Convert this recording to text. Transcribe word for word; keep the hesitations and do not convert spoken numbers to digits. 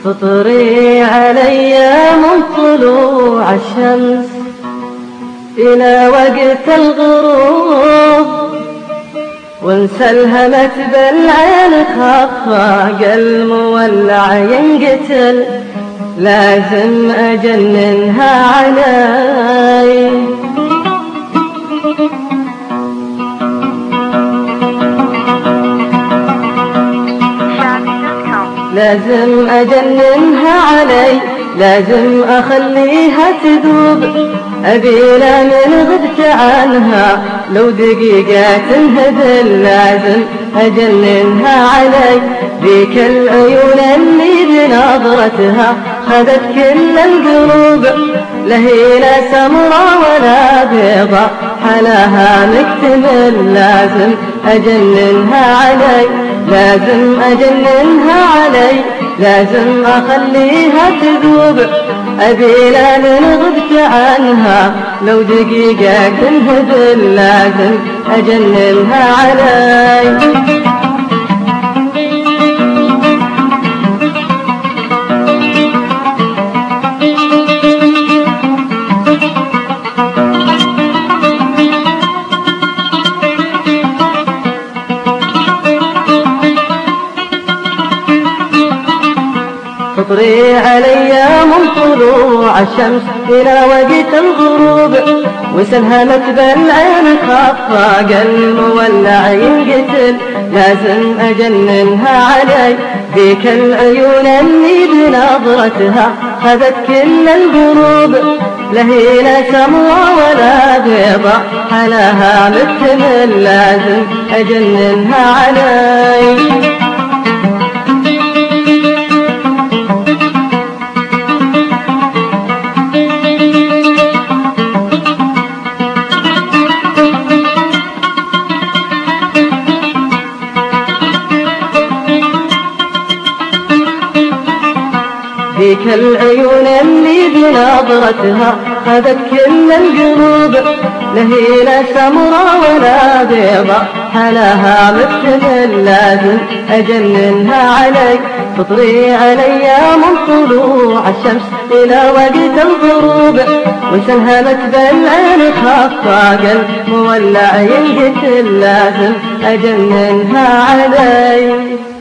تطري علي من طلوع الشمس إلى وقت الغروب، وانسلهمت بالعين خفاق المولع ينقتل، لازم أجننها علي. لازم أجننها علي، لازم أخليها تذوب، أبينا من غبت عنها لو دقيقة تنهدل، لازم أجننها علي. ذيك العيون اللي بنظرتها خذت كل القلوب، لهينا سمرة ولا بيضة حلاها مكتمل، لازم أجننها علي، لازم أجننها علي، لازم أخليها تذوب، أبينا من غبت عنها لو دقيقة تنهدل، لازم أجننها علي. تطري علي من طلوع الشمس إلى وقت الغروب، وسلهمت بالعين خفاق المولع ينقتل، لازم أجننها علي. ذيك العيون اللي بنظرتها خذت كل القلوب، لهينا سمرة ولا بيضة حلاها مكتمل، لازم أجننها علي. ذيك العيون اللي بنظرتها خذت كل القلوب، لهينا سمرة ولا بيضة حلاها مكتمل، لازم أجننها علي. تطري علي من طلوع الشمس إلى وقت الغروب، وسلهمت بالعين خفاق المولع ينقتل، لازم أجننها علي.